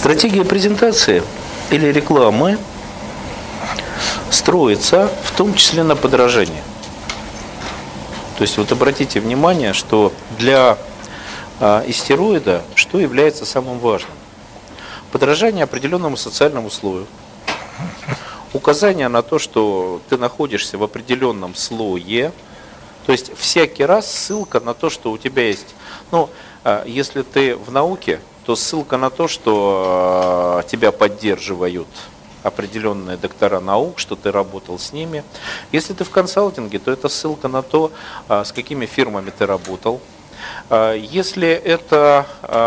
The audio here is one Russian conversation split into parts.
Стратегия презентации или рекламы строится в том числе на подражании. То есть вот обратите внимание, что для истероида что является самым важным? Подражание определенному социальному слою. Указание на то, что ты находишься в определенном слое. То есть всякий раз ссылка на то, что у тебя есть. Ну, если ты в науке, то ссылка на то, что тебя поддерживают определенные доктора наук, что ты работал с ними. Если ты в консалтинге, то это ссылка на то, с какими фирмами ты работал. Если это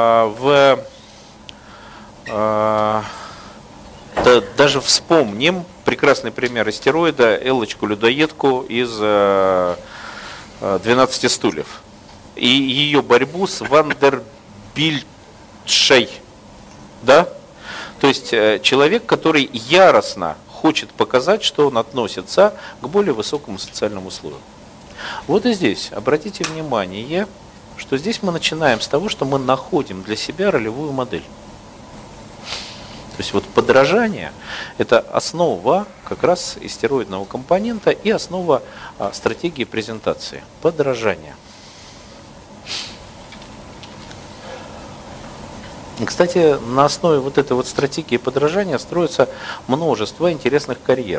даже вспомним прекрасный пример истероида, Эллочку-людоедку из 12 стульев и ее борьбу с Вандербильтшей, да? То есть человек, который яростно хочет показать, что он относится к более высокому социальному слою. Вот и здесь обратите внимание, что здесь мы начинаем с того, что мы находим для себя ролевую модель. То есть вот подражание – это основа как раз истероидного компонента и основа стратегии презентации. Подражание. Кстати, на основе вот этой вот стратегии подражания строится множество интересных карьер.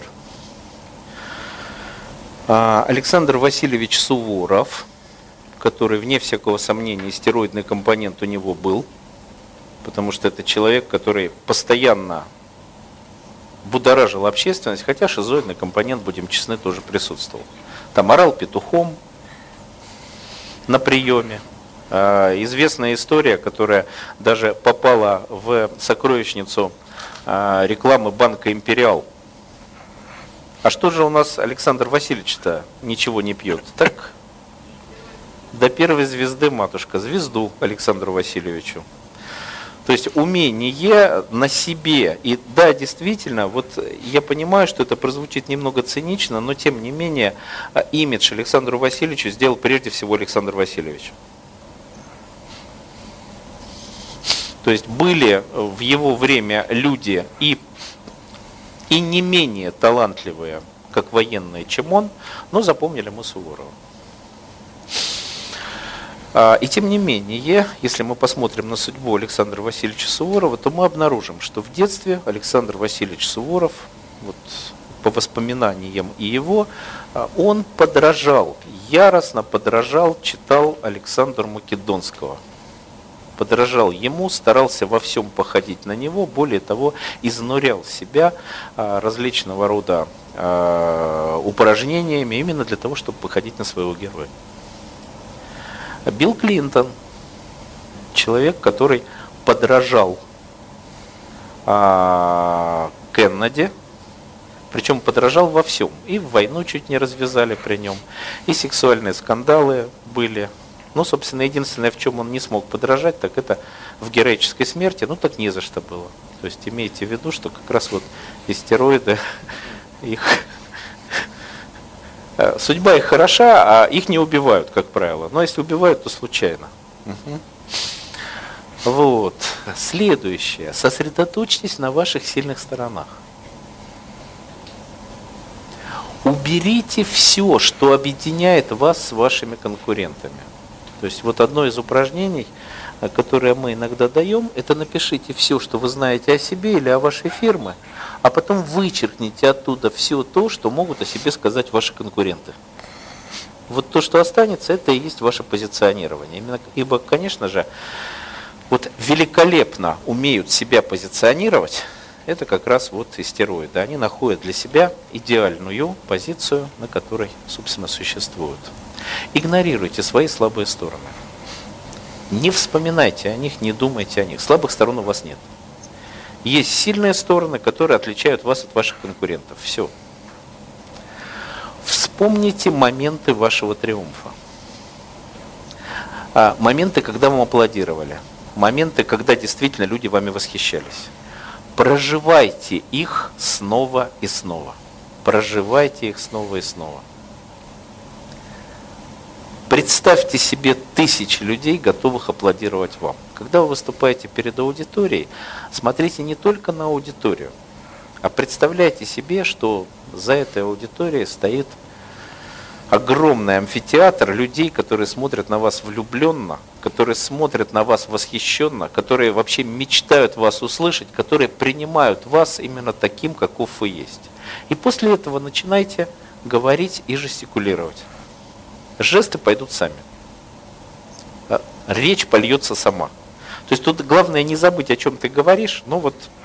Александр Васильевич Суворов, который, вне всякого сомнения, истероидный компонент у него был, потому что это человек, который постоянно будоражил общественность, хотя шизоидный компонент, будем честны, тоже присутствовал. Там орал петухом на приеме. Известная история, которая даже попала в сокровищницу рекламы банка «Империал». А что же у нас Александр Васильевич-то ничего не пьет? Так, до первой звезды, матушка, звезду Александру Васильевичу. То есть умение на себе. И да, действительно, вот я понимаю, что это прозвучит немного цинично, но тем не менее имидж Александру Васильевичу сделал прежде всего Александр Васильевич. То есть были в его время люди и не менее талантливые, как военные, чем он, но запомнили мы Суворова. И тем не менее, если мы посмотрим на судьбу Александра Васильевича Суворова, то мы обнаружим, что в детстве Александр Васильевич Суворов, вот, по воспоминаниям и его, он подражал, яростно подражал, читал Александра Македонского. Подражал ему, старался во всем походить на него, более того, изнурял себя различного рода упражнениями именно для того, чтобы походить на своего героя. Билл Клинтон, человек, который подражал Кеннеди, причем подражал во всем. И войну чуть не развязали при нем, и сексуальные скандалы были. Ну, собственно, единственное, в чем он не смог подражать, так это в героической смерти, ну, так не за что было. То есть имейте в виду, что как раз вот истероиды, судьба их хороша, а их не убивают, как правило. Но если убивают, то случайно. Вот. Следующее. Сосредоточьтесь на ваших сильных сторонах. Уберите все, что объединяет вас с вашими конкурентами. То есть вот одно из упражнений, которое мы иногда даем, это напишите все, что вы знаете о себе или о вашей фирме, а потом вычеркните оттуда все то, что могут о себе сказать ваши конкуренты. Вот то, что останется, это и есть ваше позиционирование. Ибо, конечно же, вот великолепно умеют себя позиционировать, это как раз вот истероиды. Они находят для себя идеальную позицию, на которой, собственно, существуют. Игнорируйте свои слабые стороны. Не вспоминайте о них, не думайте о них. Слабых сторон у вас нет. Есть сильные стороны, которые отличают вас от ваших конкурентов. Все. Вспомните моменты вашего триумфа. Моменты, когда вам аплодировали. Моменты, когда действительно люди вами восхищались. Проживайте их снова и снова. Проживайте их снова и снова. Представьте себе тысячи людей, готовых аплодировать вам. Когда вы выступаете перед аудиторией, смотрите не только на аудиторию, а представляйте себе, что за этой аудиторией стоит огромный амфитеатр людей, которые смотрят на вас влюбленно, которые смотрят на вас восхищенно, которые вообще мечтают вас услышать, которые принимают вас именно таким, каков вы есть. И после этого начинайте говорить и жестикулировать. Жесты пойдут сами. Речь польется сама. То есть тут главное не забыть, о чем ты говоришь, но вот